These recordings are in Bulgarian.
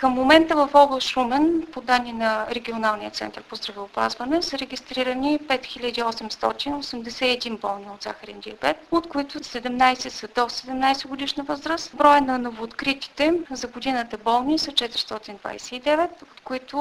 Към момента в област Шумен, по данни на Регионалния център по здравеопазване, са регистрирани 5881 болни от захарен диабет, от които 17 са до 17 годишна възраст. Броя на новооткритите за годината болни са 429, от които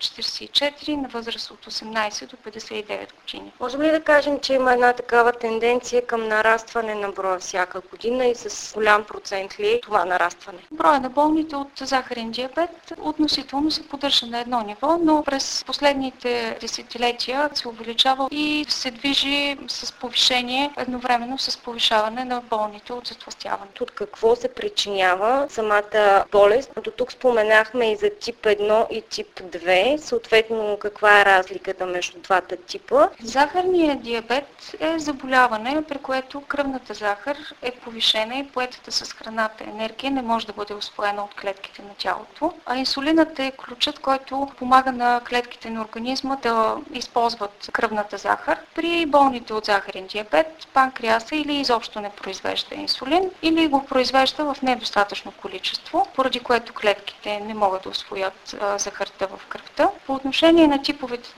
244 на възраст от 18 до 59 години. Можем ли да кажем, че има една такава тенденция към нарастване на броя всяка година и с голям процент ли е това нарастване? Броя на болните от захарен диабет относително се поддържа на едно ниво, но през последните десетилетия се увеличава и се движи с повишение едновременно с повишаване на болните от затлъстяване. От какво се причинява самата болест? До тук споменахме и за тип 1 и тип 2. Съответно, каква е разликата между двата типа? Захарният диабет е заболяване, при което кръвната захар е повишена и поетата с храната енергия не може да бъде усвоена от клетките на тялото. А инсулинът е ключът, който помага на клетките на организма да използват кръвната захар. При болните от захарен диабет панкреаса или изобщо не произвежда инсулин, или го произвежда в недостатъчно количество, поради което клетките не могат да усвоят захарта в кръвта. По отношение на типовете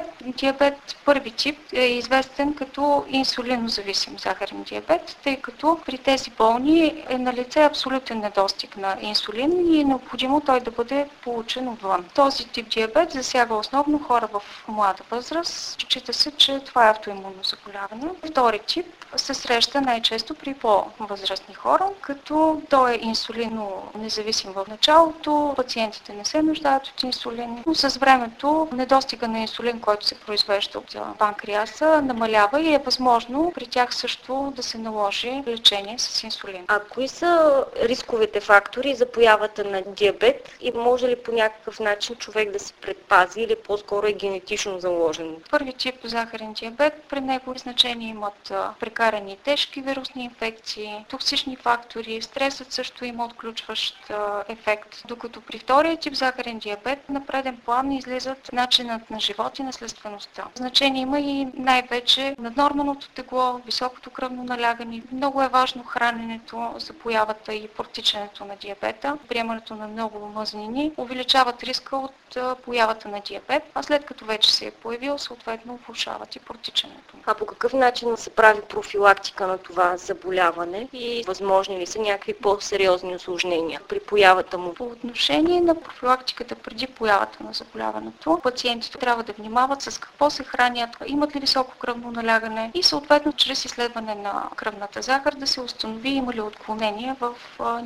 диабет първи тип е известен като инсулинозависим захарен диабет, тъй като при тези болни е налице абсолютен недостиг на инсулин и е необходимо той да бъде получен отвън. Този тип диабет засяга основно хора в млада възраст. Счита се, че това е автоимунно заболяване. Втори тип се среща най-често при по-възрастни хора, като той е инсулинонезависим в началото, пациентите не се нуждаят от инсулин, но с времето недостига на инсулин, който се произвежда от панкреаса, намалява и е възможно при тях също да се наложи лечение с инсулин. А кои са рисковите фактори за появата на диабет и може ли по някакъв начин човек да се предпази или по-скоро е генетично заложено? Първи тип захарен диабет, при него значение имат прекарани тежки вирусни инфекции, токсични фактори, стресът също има отключващ ефект, докато при втория тип захарен диабет на преден план излизат начинът на живот и наследствеността. Значение има и най-вече наднорменото тегло, високото кръвно налягане. Много е важно храненето за появата и протичането на диабета. Приемането на много мазнини увеличават риска от появата на диабет, а след като вече се е появил, съответно влошават и протичането. А по какъв начин се прави профилактика на това заболяване и възможни ли са някакви по-сериозни осложнения при появата му? По отношение на профилактиката преди появата на заболяването, пациентите трябва да внимават с какво се хранят, имат ли високо кръвно налягане и съответно чрез изследване на кръвната захар да се установи има ли отклонение в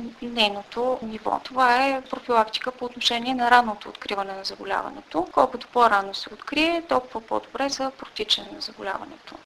нейното ниво. Това е профилактика по отношение на ранното откриване на заболяването. Колкото по-рано се открие, толкова по-добре за протичане на заболяването.